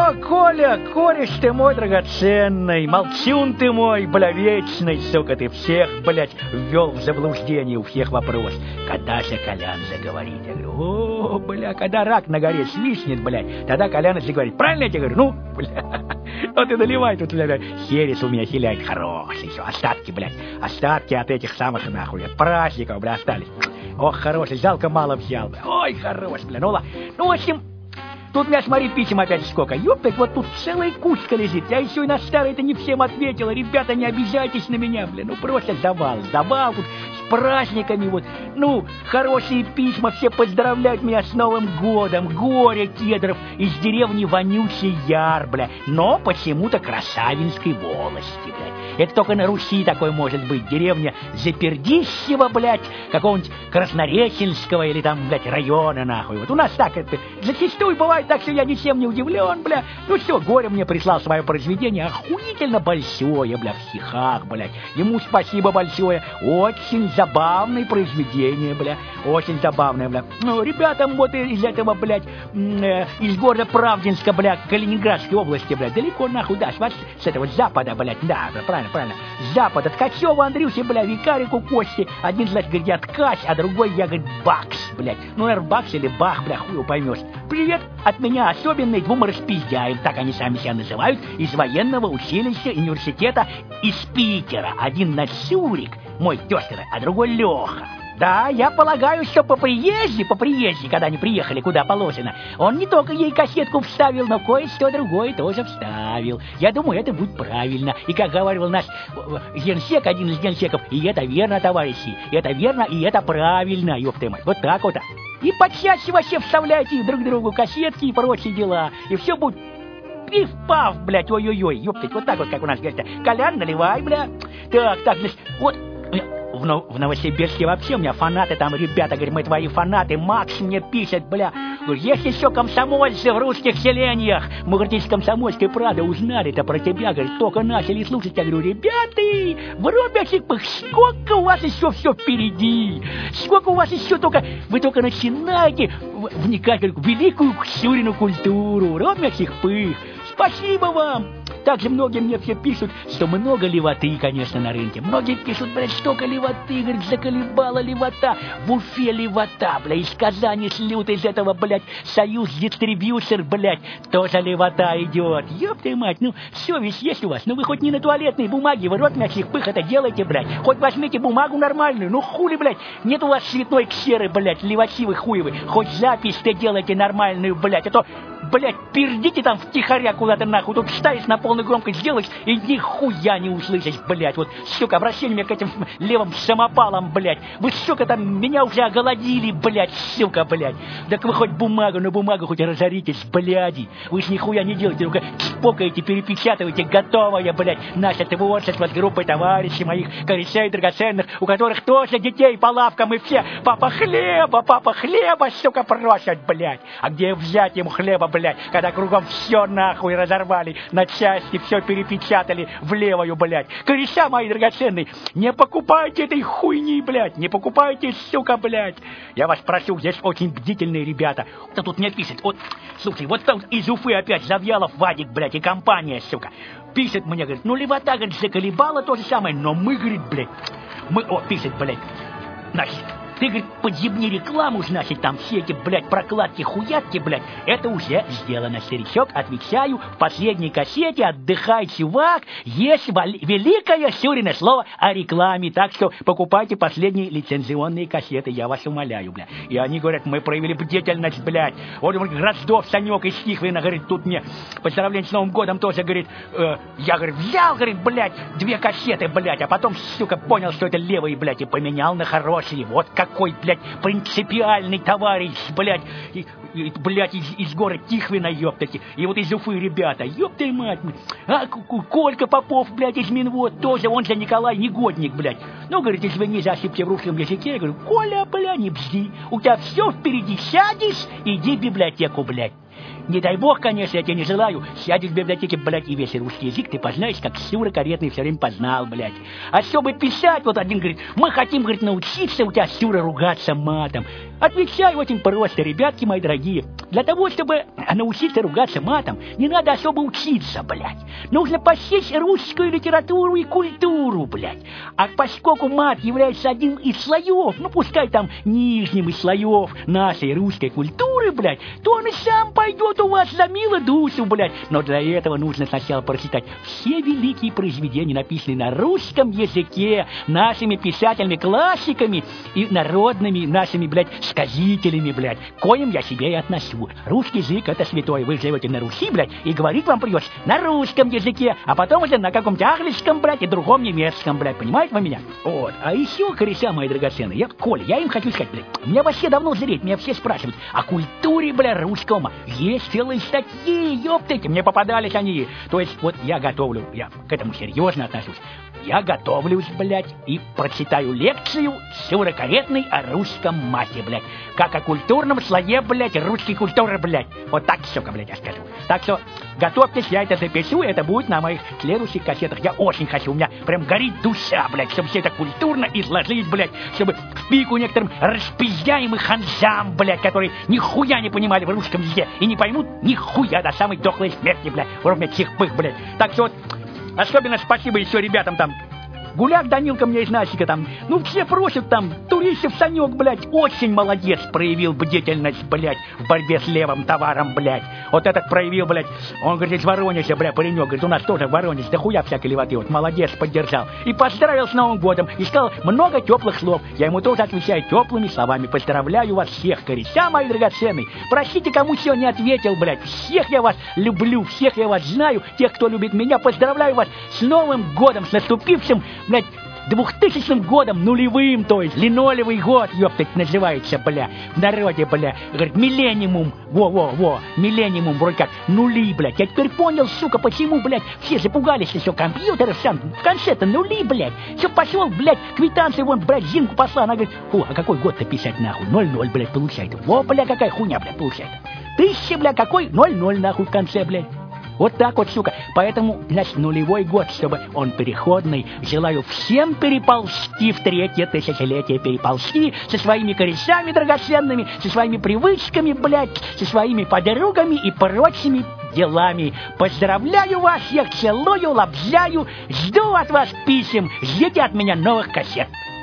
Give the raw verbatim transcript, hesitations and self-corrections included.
О, Коля, кореш ты мой драгоценный, молчун ты мой, бля, вечный, сука, ты всех, блядь, ввел в заблуждение, у всех вопрос. Когда же Колян заговорит? Я говорю, о, бля, когда рак на горе свистнет, блядь, тогда Колян заговорит. Правильно я тебе говорю? Ну, бля, вот и наливай тут, бля, херес у меня хиляет хороший, все, остатки, блядь, остатки от этих самых, нахуй, от праздников, бля, остались. Ох, хороший, жалко мало взял, бля, ой, хорош, бля, ну ладно, ну, в общем... Тут у меня, смотри, писем опять сколько. Ёптать, вот тут целая кучка лежит. Я еще и на старые-то не всем ответила. Ребята, не обижайтесь на меня, блин. Ну, просто завал, завал тут с праздниками вот. Ну, хорошие письма, все поздравляют меня с Новым годом. Горе кедров из деревни Вонючий Яр, бля. Но почему-то Красавинской волости, блядь. Это только на Руси такой может быть. Деревня Запердищева, блядь, какого-нибудь Краснореченского или там, блядь, района, нахуй. Вот у нас так это зачастую бывает. Так что я ничем не удивлен, бля. Ну все, Горя мне прислал свое произведение охуительно большое, бля, в стихах, блядь. Ему спасибо большое. Очень забавное произведение, бля. Очень забавное, бля. Ну, ребятам вот из этого, блядь, э, из города Правдинска, бля, Калининградской области, бля, далеко нахуй, да, с, с этого с запада, блядь, да, бля, правильно, правильно. С запада, Ткачева, Андрюсе, бля, Викарику, Кости. Один, значит, говорит, я Ткач, а другой, я, говорит, Бакс, блядь. Ну, наверное, Бакс или Бах, бля, хуй его поймешь. Привет от меня особенный двум распиздяем, так они сами себя называют, из военного училища университета из Питера. Один Нацюрик, мой тёстер, а другой Леха. Да, я полагаю, что по приезде, по приезде, когда они приехали куда положено, он не только ей кассетку вставил, но кое-что другое тоже вставил. Я думаю, это будет правильно. И как говорил наш генсек, один из генсеков, и это верно, товарищи, это верно, и это правильно, ёпта мать, вот так вот. И почаще вообще вставляйте друг другу кассетки и прочие дела, и все будет пиф-паф, блядь, ой-ой-ой, ёптать, вот так вот, как у нас говорят. Колян, наливай, бля. Так, так, значит, вот... В, в Новосибирске вообще у меня фанаты, там ребята, говорят, мы твои фанаты, Макс мне пишет, бля, есть еще комсомольцы в русских селениях, мы, говорит, из Комсомольской правды узнали-то про тебя, говорит, только начали слушать, я говорю, ребята, врубятся, сколько у вас еще все впереди, сколько у вас еще только, вы только начинаете вникать, говорю, в великую Ксюрину культуру, ровнячих пых, спасибо вам. Также многие мне все пишут, что много левоты, конечно, на рынке. Многие пишут, блядь, столько левоты, говорит, заколебала левота. В Уфе левота, блядь, из Казани слют из этого, блядь, Союз Дистрибьюсер, блядь, тоже левота идет. Ёб ты мать, ну, совесть есть у вас? Ну, вы хоть не на туалетной бумаге, вы рот мячих пых это делаете, блядь. Хоть возьмите бумагу нормальную, ну, хули, блядь, нет у вас цветной ксеры, блядь, левосивы хуевы. Хоть запись-то делайте нормальную, блядь, а то... Блять, пердите там втихаря куда-то нахуй, тут вставишь на полную громкость, сделаешь, и нихуя не услышишь, блять. Вот, сука, обращение к этим левым самопалам, блять. Вы, сука, там меня уже оголодили, блять, сука, блять. Так вы хоть бумагу на бумагу хоть разоритесь, бляди. Вы ж нихуя не делаете, только чпокаете, перепечатываете, готовое, блять. Наше творчество с группой товарищей моих, корешей драгоценных, у которых тоже детей по лавкам и все. Папа хлеба, папа хлеба, сука, просят, блять. А где взять ему хлеба, блять, когда кругом все нахуй разорвали, на части все перепечатали в левую, блять. Кореша мои драгоценные, не покупайте этой хуйни, блять, не покупайте, сука, блять. Я вас прошу, здесь очень бдительные ребята. Кто тут мне пишет? Вот, слушай, вот там из Уфы опять Завьялов Вадик, блять, и компания, сука. Пишет мне, говорит, ну левота, говорит, заколебала то же самое, но мы, говорит, блять, мы, о, пишет, блять, значит, ты, говорит, подъебни рекламу, значит, там все эти, блядь, прокладки, хуятки, блядь, это уже сделано, старичок, отвечаю, в последней кассете «Отдыхай, чувак», есть великое Сюрино слово о рекламе, так что покупайте последние лицензионные кассеты, я вас умоляю, блядь. И они говорят, мы проявили бдительность, блядь. Вот, Гроздов, Санек из Тихвина, говорит, тут мне поздравление с Новым годом тоже, говорит, э, я, говорит, взял, говорит, блядь, две кассеты, блядь, а потом, сука, понял, что это левые, блядь, и поменял на хорошие, вот как. Какой, блядь, принципиальный товарищ, блядь, и, и, блядь, из, из города Тихвина, ёптати, и вот из Уфы ребята, ёптай мать, а Колька Попов, блядь, из Минвод, тоже, он же Николай Негодник, блядь. Ну, говорит, извини за ошибки в русском языке, я говорю, Коля, бля, не бзди, у тебя все впереди, сядешь, иди в библиотеку, блядь. Не дай бог, конечно, я тебе не желаю. Сядешь в библиотеке, блядь, и весь русский язык ты познаешь, как Сюра Каретный все время познал, блядь. А чтобы писать, вот один говорит, мы хотим, говорит, научиться у тебя, Сюра, ругаться матом. Отвечаю очень просто, ребятки мои дорогие. Для того, чтобы научиться ругаться матом, не надо особо учиться, блядь. Нужно посесть русскую литературу и культуру, блядь. А поскольку мат является одним из слоев, ну пускай там нижним из слоев нашей русской культуры, блядь, то он и сам пойдет у вас за мило душу, блядь. Но для этого нужно сначала прочитать все великие произведения, написанные на русском языке, нашими писателями-классиками и народными нашими, блядь, сказителями, блядь, к коим я себе и отношу. Русский язык — это святой. Вы живете на Руси, блядь, и говорить вам придется на русском языке, а потом уже на каком-то английском, блядь, и другом немецком, блядь. Понимаете вы меня? Вот. А еще, кореша мои драгоценные, я, Коля, я им хочу сказать, блядь, меня вообще давно зреть, меня все спрашивают о культуре, блядь, русского. Есть целые статьи, ёптайте, мне попадались они. То есть, вот я готовлю, я к этому серьезно отношусь. Я готовлюсь, блядь, и прочитаю лекцию Сюры Каретной о русском мате, блядь. Как о культурном слое, блядь, русской культуры, блядь. Вот так, сука, блядь, я скажу. Так что готовьтесь, я это запишу, это будет на моих следующих кассетах. Я очень хочу, у меня прям горит душа, блядь, чтобы все это культурно изложить, блядь, чтобы в пику некоторым распизняемым ханжам, блядь, которые нихуя не понимали в русском языке и не поймут нихуя до самой дохлой смерти, блядь, вроде чихпых, блядь. Так что вот особенно спасибо еще ребятам там. Гуляк Данилка мне из Насика там. Ну, все просят там. Турищев Санек, блядь, очень молодец. Проявил бдительность, блядь, в борьбе с левым товаром, блядь. Вот этот проявил, блядь. Он говорит, из Воронежа, блядь, паренек. Говорит, у нас тоже в Воронеже. Да хуя всякой левоты. Вот, молодец, поддержал. И поздравил с Новым годом. И сказал много теплых слов. Я ему тоже отвечаю теплыми словами. Поздравляю вас всех, кореша мои драгоценные. Простите, кому все не ответил, блядь. Всех я вас люблю, всех я вас знаю. Тех, кто любит меня, поздравляю вас с Новым годом, с наступившим, блядь, двухтысячным годом, нулевым, то есть, линолевый год, ёптать, называется, бля, в народе, бля, говорит, миллениум, во-во-во, миллениум, вроде как, нули, блядь, я теперь понял, сука, почему, блядь, все запугались, что компьютеры сам, в конце-то нули, блядь, все пошел, блядь, квитанции, вон, блядь, Зинку послал, она говорит, фу, а какой год-то писать, нахуй, ноль-ноль, блядь, получается, во, бля, какая хуйня, блядь, получается, тысяча, бля, какой, ноль-ноль, нахуй, в конце, блядь. Вот так вот, сука. Поэтому, значит, нулевой год, чтобы он переходный. Желаю всем переползти в третье тысячелетие, переползти со своими корешами драгоценными, со своими привычками, блядь, со своими подругами и прочими делами. Поздравляю вас, всех целую, лобзяю, жду от вас писем, ждите от меня новых кассет.